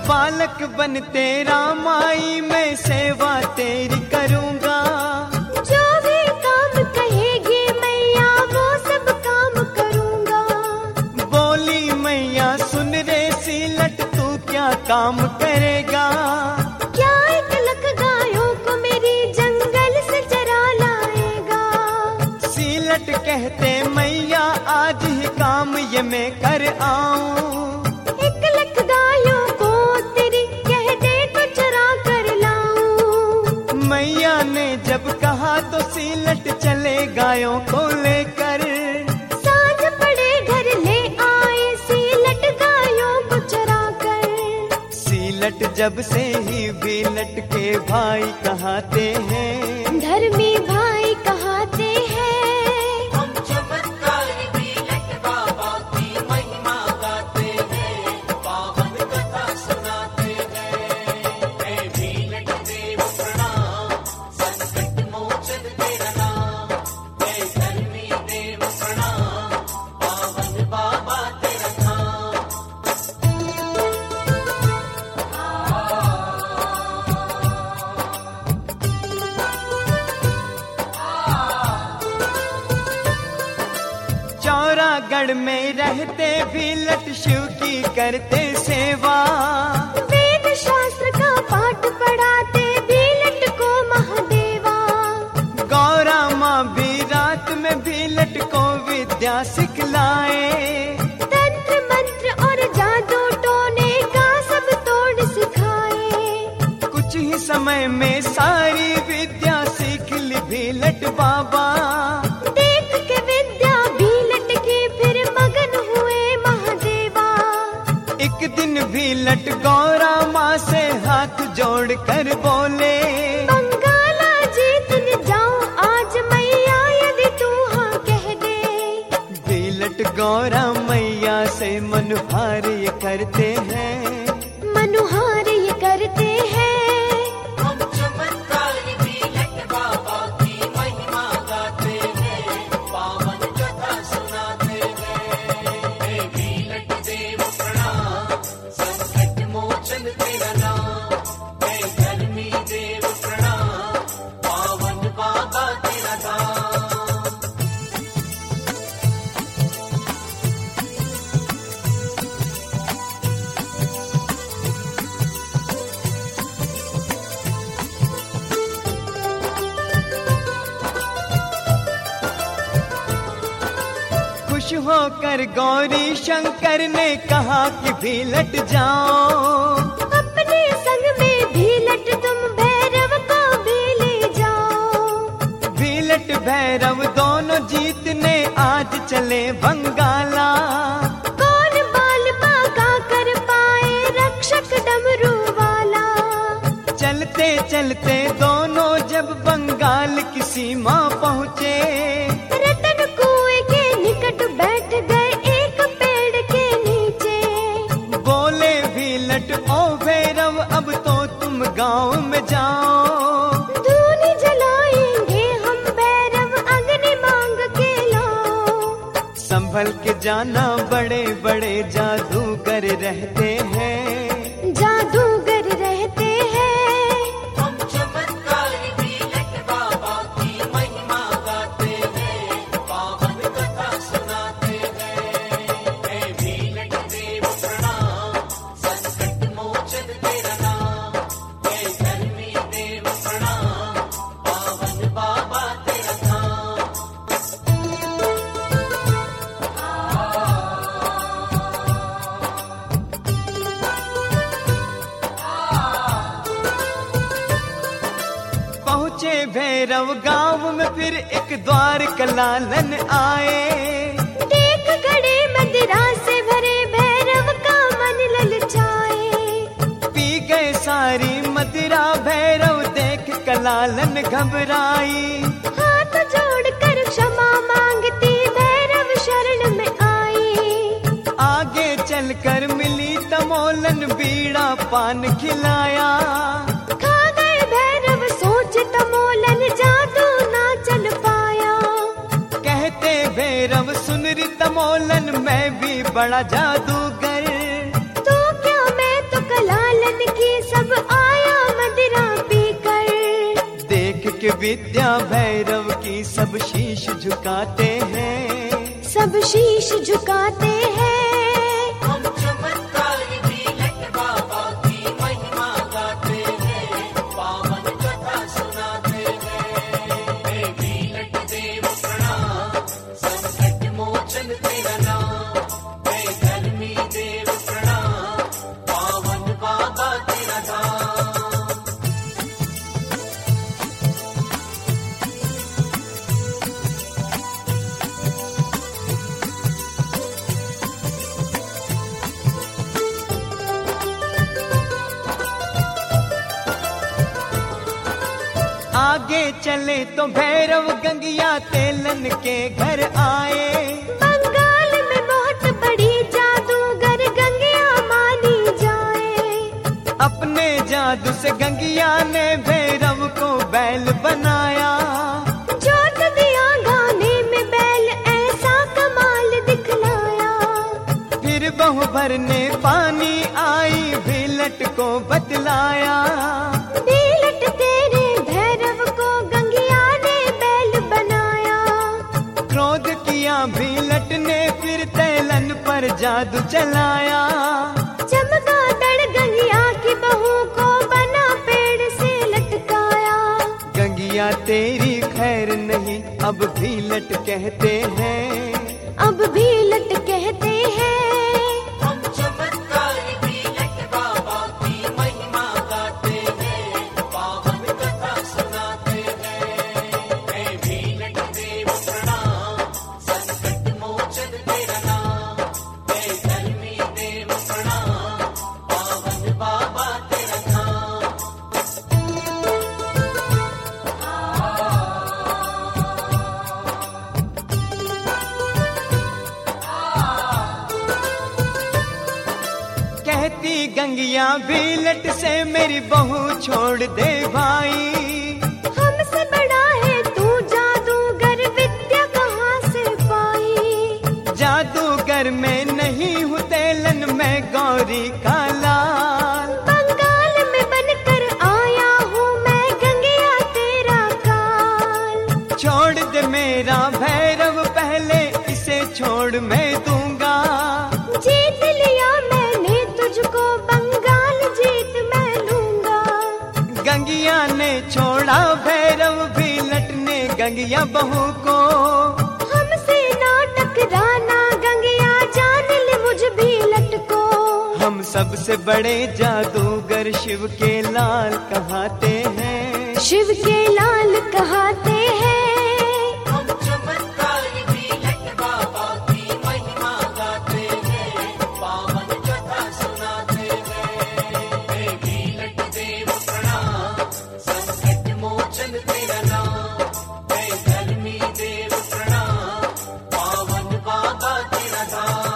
बालक बन तेरा माई मैं सेवा तेरी करूँगा। जो भी काम कहेगी मैया वो सब काम करूँगा। बोली मैया सुन रे सीलट तू क्या काम करेगा। क्या 1 लाख गायों को मेरी जंगल से चरा लाएगा। सीलट कहते मैया आज ही काम ये मैं कर आऊं। 1 लाख गायों को तेरी कह दे तो चरा कर लाऊं। मैया ने जब कहा तो सीलट चले गायों को लेकर। सांझ पड़े घर ले आए सीलट गायों को चरा कर। सीलट जब से ही बीलट के भाई कहते हैं। धर्मी भाई कहते हैं। हम चमत्कार बीलट बाबा की महिमा गाते हैं, पावन कथा सुनाते हैं। हे बीलट देव प्रणाम, संकट मोचन तेरा नाम। हे धर्मी देव प्रणाम, पावन बाबा तेरा नाम। चौरागढ़ में रहते बीलट शिव की करते सेवा। वेद शास्त्र का पाठ पढ़ाते बीलट को महादेवा। गौरा माँ भी रात में बीलट को विद्या सिखलाए। तंत्र मंत्र और जादू टोने का सब तोड़ सिखाए। कुछ ही समय में सारी विद्या सीख ली बीलट बाबा। देख के विद्या बीलट की फिर मगन हुए महादेवा। एक दिन बीलट गौरा माँ से हाथ जोड़ कर बोले। बंगाला जीतन जाऊं आज मैया यदि तू हाँ कह दे। बीलट गौरा मैया से मनोहार ये करते हैं। मनुहार ये करते हैं। हम चमत्कार बीलट बाबा की महिमा गाते हैं, पावन कथा सुनाते हैं। हे बीलट देव प्रणाम, संकट मोचन तेरा नाम। हे धर्मी देव प्रणाम, पावन बाबा तेरा नाम। खुश होकर गौरी शंकर ने कहा कि बीलट जाओ। अपने संग में बीलट तुम भैरव को भी ले जाओ। बीलट भैरव दोनों जीतने आज चले बंगाला। कौन बाल बाका कर पाए रक्षक डमरू वाला। चलते चलते दोनों जब बंगाल की सीमा पहुँचे। रतन कुएं के निकट बैठ गए एक पेड़ के नीचे। बोले बीलट ओ भैरव अब तो तुम गांव में जाओ। धूनी जलाएंगे हम भैरव अग्नि मांग के लाओ। संभल के जाना बड़े बड़े जादूगर रहते हैं। जादूगर रहते हैं। हम चमत्कार बीलट बाबा की महिमा गाते हैं, पावन कथा सुनाते हैं। हे बीलट देव प्रणाम, संकट मोचन तेरा नाम। हे धर्मी देव प्रणाम, पावन बाबा तेरा नाम। पहुँचे भैरव गांव में फिर एक द्वार कलालन आए। देख घड़े मदिरा से भरे भैरव का मन ललचाए। पी गए सारी मदिरा भैरव देख कलालन घबराई। हाथ जोड़कर क्षमा मांगती भैरव शरण में आई। आगे चलकर मिली तमोलन बीड़ा पान खिलाया। खा गए भैरव सोच तमोलन जादू ना चल पाया। कहते भैरव सुन री तमोलन मैं भी बड़ा जादूगर। तो क्या मैं तो कलाल विद्या भैरव की सब शीश झुकाते हैं, सब शीश झुकाते हैं। हम चमत्कार भीलट बाबा की महिमा गाते हैं, पावन कथा सुनाते हैं। हे भीलट देव प्रणाम, संकट मोचन तेरा नाम। हे धर्मी देव प्रणाम, पावन बाबा तेरा नाम। आगे चले तो भैरव गंगिया तेलन के घर आए। बंगाल में बहुत बड़ी जादूगर गंगिया मानी जाए। अपने जादू से गंगिया ने भैरव को बैल बनाया। जोत दिया गाने में बैल ऐसा कमाल दिखलाया। फिर बहु भरने पानी आई भीलट को बतलाया। भीलट तेरे भैरव को गंगिया ने बैल बनाया। क्रोध किया भीलट ने फिर तेलन पर जादू चलाया। चमगादड़ गंगिया की बहू को बना पेड़ से लटकाया। गंगिया तेरी खैर नहीं अब भीलट कहते हैं, अब भीलट कहते हैं। हम चमत्कार भीलट बाबा की महिमा गाते हैं, पावन कथा सुनाते हैं। हे भीलट देव प्रणाम, संकट मोचन तेरा नाम। हे धर्मी देव प्रणाम, पावन बाबा तेरा नाम। कहती गंगिया भीलट से मेरी बहू छोड़ दे भाई। हमसे बड़ा है तू जादूगर विद्या कहाँ से पाई। जादूगर में नहीं हूँ तेलन मैं गौरी का लाल। बंगाल में बनकर आया हूँ मैं गंगिया तेरा काल। छोड़ दे मेरा भैरव पहले इसे छोड़ मैं दूंगा। जीत लिया मैंने तुझको बंगाल जीत मैं लूंगा। गंगिया ने छोड़ा भैरव भीलट ने गंगिया बहू को। हमसे ना टकराना गंगिया जान ले मुझ भीलट को। हम सबसे बड़े जादूगर शिव के लाल कहाते हैं, शिव के लाल कहाते हैं। हम चमत्कार भीलट बाबा की महिमा गाते हैं, पावन कथा सुनाते हैं। हे भीलट देव प्रणाम, संकट मोचन तेरा नाम। हे धर्मी देव प्रणाम, पावन बाबा तेरा नाम।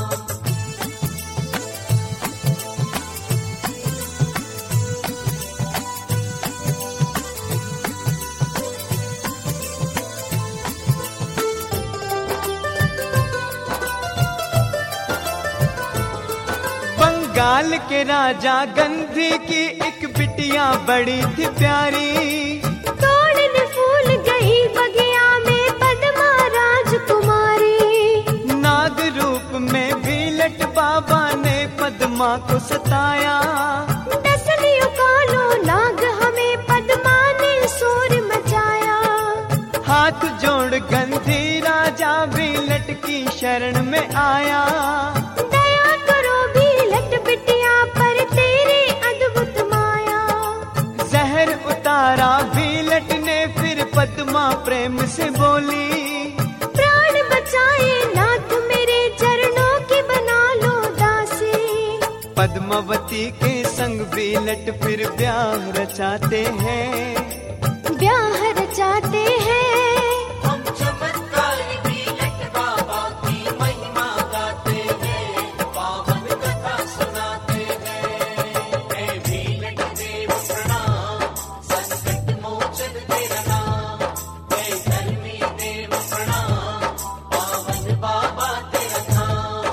बंगाल के राजा गंधी की एक बिटिया बड़ी थी प्यारी। तोड़ने फूल गई बगिया में पद्मा राजकुमारी। नाग रूप में भीलट बाबा ने पद्मा को सताया। दसलियों कालो नाग हमें पद्मा ने शोर मचाया। हाथ जोड़ गंधी राजा भीलट की शरण में आया। दया करो भीलट बिटिया पर तेरे अद्भुत माया। जहर उतारा भीलट ने फिर पद्मा प्रेम से बोली। प्राण बचाए नाथ मेरे चरणों की बना लो दासी। पद्मावती के संग भीलट फिर ब्याह रचाते हैं, ब्याह रचाते हैं। हम चमत्कार भीलट बाबा की महिमा गाते हैं, पावन कथा सुनाते हैं। हे भीलट देव प्रणाम, संकट मोचन तेरा नाम। हे धर्मी देव प्रणाम, पावन बाबा तेरा नाम।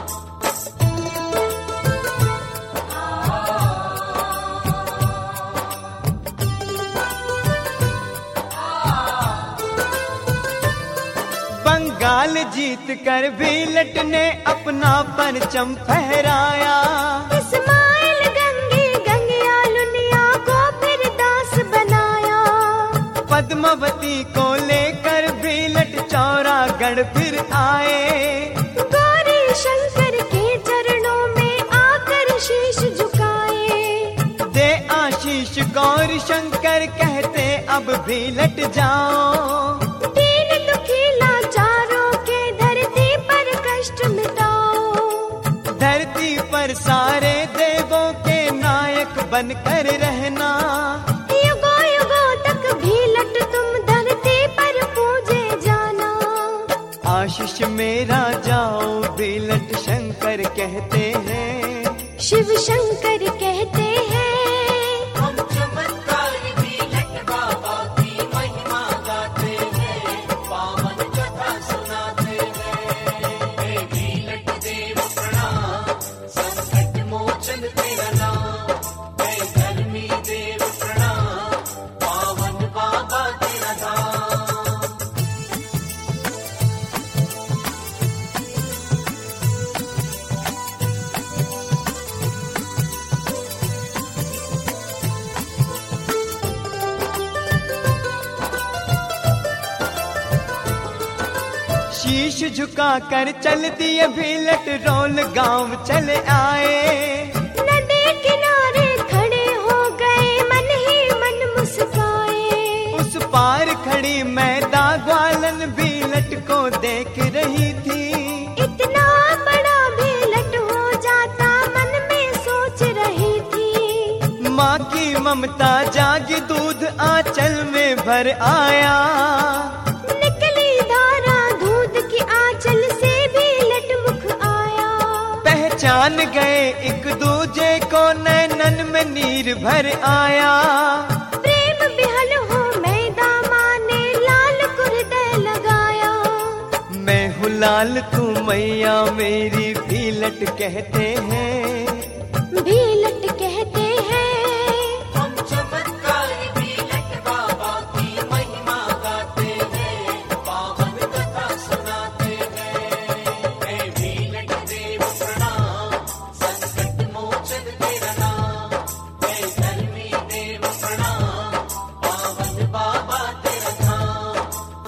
काल जीत कर भीलट ने अपना परचम फहराया। इस्माइल गंगे गंगयालुनिया को फिर दास बनाया। पद्मावती को लेकर भीलट चौरागढ़ फिर आए। गौरी शंकर के चरणों में आकर शीश झुकाए। दे आशीष गौरी शंकर कहते अब भीलट जाओ। दीन दुखी लाचारों के धरती पर कष्ट मिटाओ। धरती पर सारे देवों के नायक बनकर रहना। युगों युगों तक भीलट तुम धरती पर पूजे जाना। आशीष मेरा जाओ भीलट शंकर कहते हैं। शिव शंकर कहते हैं। हम चमत्कार भीलट बाबा की महिमा गाते हैं, पावन कथा सुनाते हैं। हे भीलट देव प्रणाम, संकट मोचन तेरा नाम। हे धर्मी देव प्रणाम, पावन बाबा तेरा धाम। शीश झुका कर चल दिए भीलट रोल गांव चले आए। नदी किनारे खड़े हो गए मन ही मन मुस्काए। उस पार खड़ी मैदा ग्वालन भीलट को देख रही थी। इतना बड़ा भीलट हो जाता मन में सोच रही थी। माँ की ममता जागी दूध आंचल में भर आया। निकली धारा दूध की आंचल से भीलट मुख आया। पहचान गए एक दूजे को नैनन में नीर भर आया। प्रेम बिहल हो मैदा माँ ने लाल कुर्दे लगाया। मैं हूँ लाल तू मैया मेरी भीलट कहते हैं। भीलट कहते हैं। हम चमत्कार भीलट बाबा की महिमा गाते हैं, पावन कथा सुनाते हैं। हे भीलट देव प्रणाम, संकट मोचन तेरा नाम। हे धर्मी देव प्रणाम, पावन बाबा तेरा धाम।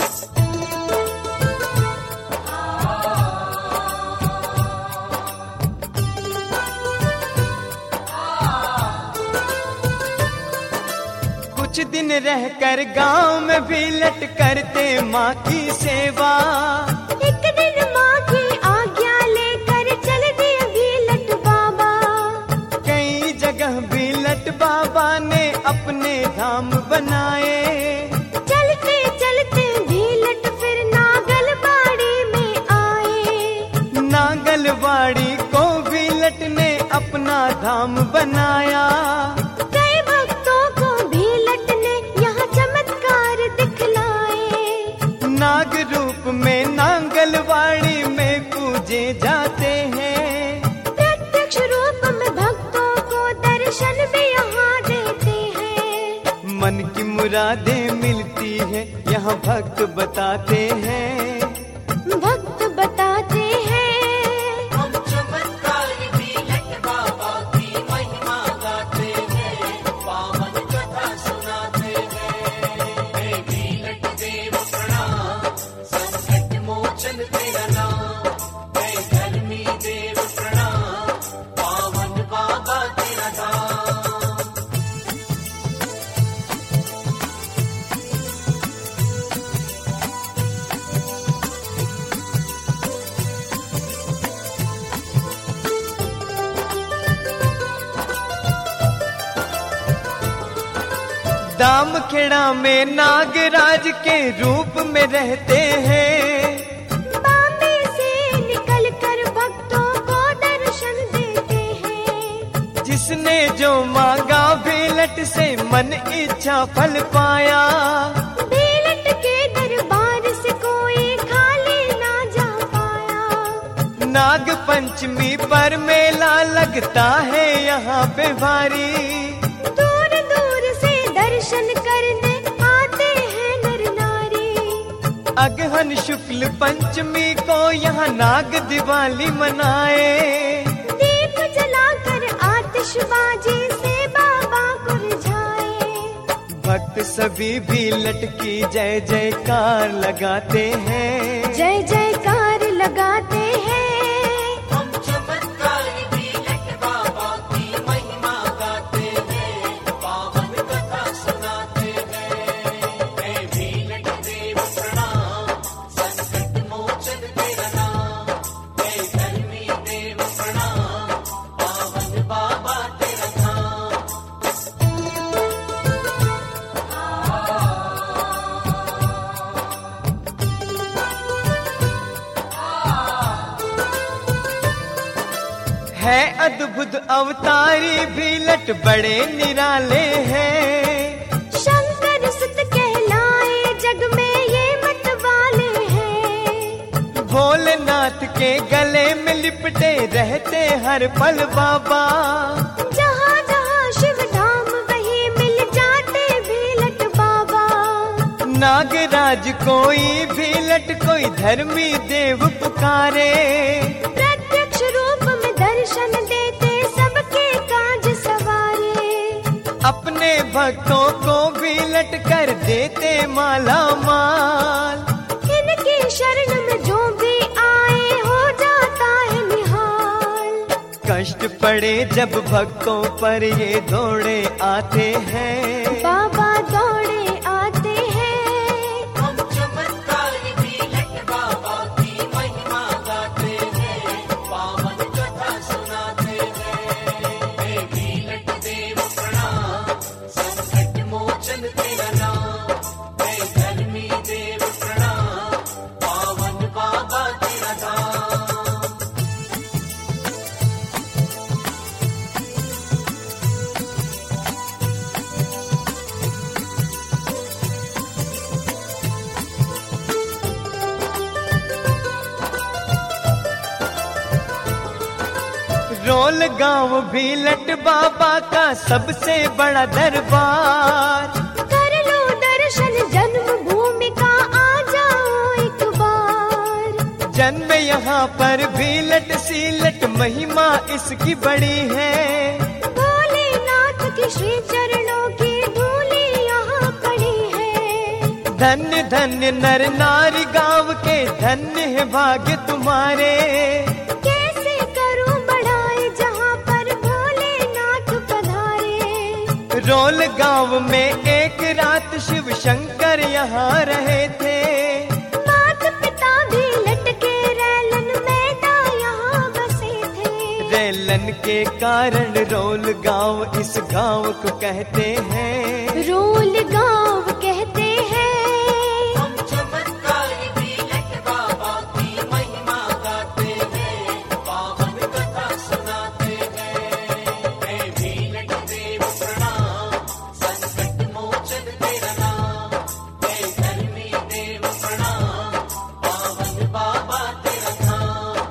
कुछ दिन रहकर गांव में भीलट करते माँ की सेवा। एक दिन माँ की आज्ञा लेकर चल दिए भीलट बाबा। कई जगह भीलट बाबा ने अपने धाम बनाए। चलते चलते भीलट फिर नागलबाड़ी में आए। नागलवाड़ी को भीलट ने अपना धाम बनाया। कई भक्तों को भीलट ने यहाँ चमत्कार दिखलाए। नाग रूप में नांगलवाड़ी में पूजे जाते हैं। प्रत्यक्ष रूप में भक्तों को दर्शन भी यहाँ देते हैं। मन की मुरादें मिलती है यहाँ भक्त बताते हैं। भक्त बताते हैं। हम चमत्कार भीलट बाबा की महिमा गाते हैं, पावन कथा सुनाते हैं। हे भीलट देव प्रणाम, संकट मोचन तेरा नाम। हे धर्मी देव प्रणाम, पावन बाबा तेरा धाम। दाम खेड़ा में नागराज के रूप में रहते हैं। बॉम्बे से निकलकर भक्तों को दर्शन देते हैं। जिसने जो मांगा भीलट से मन इच्छा फल पाया। भीलट के दरबार से कोई खाली ना जा पाया। नाग पंचमी पर मेला लगता है यहाँ पे भारी। दूर दूर से दर्शन करने आते हैं नर नारी। अगहन शुक्ल पंचमी को यहाँ नाग दिवाली मनाए। दीप जलाकर आतिशबाजी से बाबा को रिझाए। भक्त सभी भी लटकी जय जयकार लगाते हैं। जय जयकार लगाते हैं। हम चमत्कार भी लट बाबा की महिमा गाते हैं, पावन कथा सुनाते हैं। मैं भी लट देव प्रणाम, संकट मोचन तेरा नाम। मैं धर्मी देव प्रणाम, पावन बाबा तेरा धाम। है अद्भुत अवतारी भी लट बड़े निराले हैं। शंकर सुत कहलाए जग में ये मत वाले हैं। भोलेनाथ के गले में लिपटे रहते हर पल बाबा। जहाँ जहाँ शिव धाम वहीं मिल जाते भी लट बाबा। नागराज कोई भी लट कोई धर्मी देव पुकारे। प्रत्यक्ष रूप में दर्शन देते सबके काज सवारे। अपने भक्तों को भी लट कर देते माला माल। इनकी शरण में जो भी आए हो जाता है निहाल। कष्ट पड़े जब भक्तों पर ये दौड़े आते हैं। बाबा दौड़े आते हैं। हम चमत्कार भी लट बाबा की महिमा गाते हैं, पावन कथा सुनाते हैं। मैं भी लट देव प्रणाम, संकट मोचन तेरा नाम। मैं धर्मी देव प्रणाम, पावन बाबा तेरा धाम। रोल गांव भी लट बाबा का सबसे बड़ा दरबार। कर लो दर्शन जन्मभूमि का आ जाओ एक बार। जन्म यहाँ पर भी लट सी लट महिमा इसकी बड़ी है। भोलेनाथ की श्री चरणों की धूली यहाँ पड़ी है। धन्य धन्य नर नारी गांव के, धन्य है भाग्य तुम्हारे। कैसे करूं बढ़ाई जहाँ पर भोलेनाथ पधारे। रोल गांव में एक रात शिव शंकर यहाँ रहे थे। मात पिता भी लटके रैलन मैदा यहाँ बसे थे। रेलन के कारण रोल गांव इस गांव को कहते हैं। रोल गांव कहते हैं। हम चमत्कार भी लट बाबा की महिमा गाते हैं, पावन कथा सुनाते हैं। मैं भी लट देव प्रणाम, संकट मोचन तेरा नाम। मैं धर्मी देव प्रणाम, पावन बाबा तेरा धाम।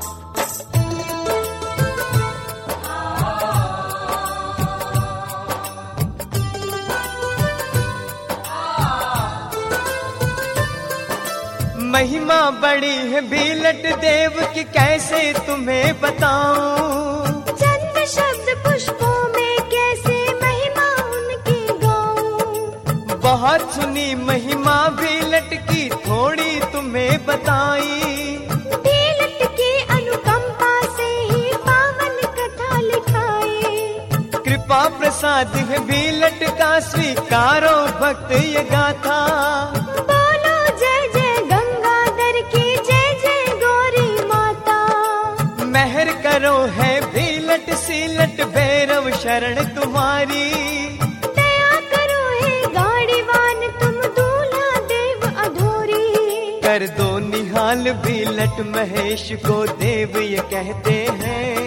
महिमा बड़ी है भीलट देव की, कैसे तुम्हें बताऊं। चंद शब्द पुष्पों में कैसे महिमा उनकी गाऊं। बहुत सुनी महिमा भीलट की, थोड़ी तुम्हें बताई। भीलट की अनुकंपा से ही पावन कथा लिखाई। कृपा प्रसाद है भीलट का, स्वीकारो भक्त ये गाथा। बोलो जय जय गंगाधर की, जय जय गौरी माता। महर करो है भीलट सीलट, भैरव शरण तुम्हारी। दया करो हे गाड़ीवान, तुम दूल्हा देव अधूरी। कर दो निहाल भीलट, महेश को देव ये कहते हैं।